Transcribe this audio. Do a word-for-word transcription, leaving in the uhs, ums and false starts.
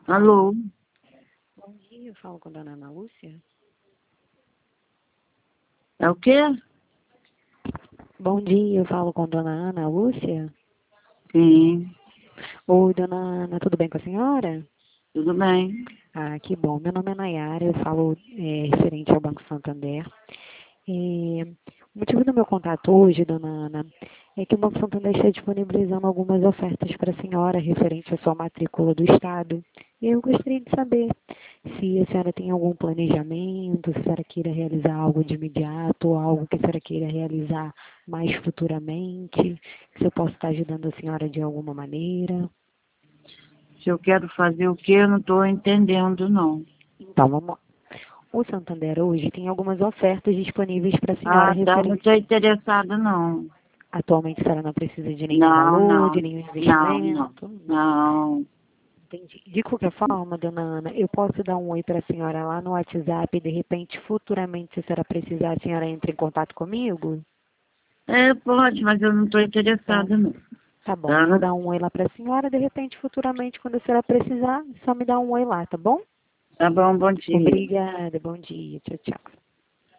Alô? Bom dia, eu falo com a dona Ana Lúcia. É o quê? Bom dia, eu falo com a dona Ana Lúcia. Sim, Oi, dona Ana, tudo bem com a senhora? tudo bem. Ah, que bom. Meu nome é Nayara, eu falo é, referente ao Banco Santander. É, o motivo do meu contato hoje, dona Ana, é que o Banco Santander está disponibilizando algumas ofertas para a senhora referente à sua matrícula do Estado. E eu gostaria de saber se a senhora tem algum planejamento, se a senhora queira realizar algo de imediato, ou algo que a senhora queira realizar mais futuramente, se eu posso estar ajudando a senhora de alguma maneira. Se eu quero fazer o quê, eu não estou entendendo, não. Então, vamos lá. O Santander hoje tem algumas ofertas disponíveis para a senhora Ah, tá, não referente. estou interessada, não. Atualmente a senhora não precisa de nenhum Não, valor, de não, nenhum não, não, investimento. Não. não. Entendi. De qualquer forma, dona Ana, eu posso dar um oi para a senhora lá no WhatsApp e de repente, futuramente, se a senhora precisar, a senhora entra em contato comigo? É, pode, mas eu não estou Então, interessada, não. tá bom. Eu Tá? vou dar um oi lá para a senhora, de repente, futuramente, quando a senhora precisar, só me dá um oi lá, tá bom? Tá bom, bom dia. Obrigada, bom dia, tchau, tchau.